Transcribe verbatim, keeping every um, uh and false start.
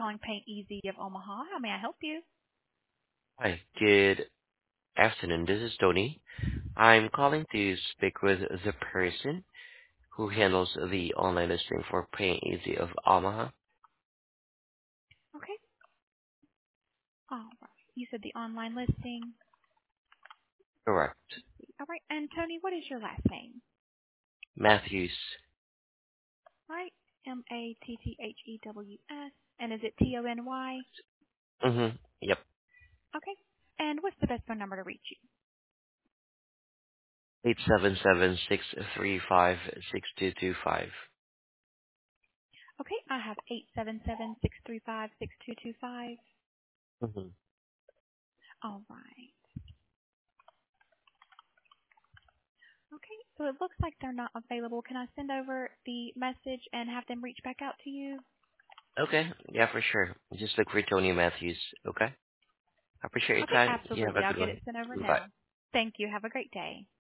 calling Paint Easy of Omaha. How may I help you? Hi, good afternoon. This is Tony. I'm calling to speak with the person who handles the online listing for Paying Easy of Omaha. Okay. All right. You said the online listing. Correct. All right. And Tony, what is your last name? Matthews. All right. M A T T H E W S. And is it T O N Y? Mm-hmm. Yep. Okay. And what's the best phone number to reach you? Eight seven seven six three five six two two five. Okay. I have eight seven seven six three five six two two five. Mm-hmm. All right. Okay. So it looks like they're not available. Can I send over the message and have them reach back out to you? Okay. Yeah, for sure. Just look for Tony Matthews. Okay. I appreciate your Okay. time. You have Absolutely. a I'll good get one. it sent over Bye. now. Thank you. Have a great day.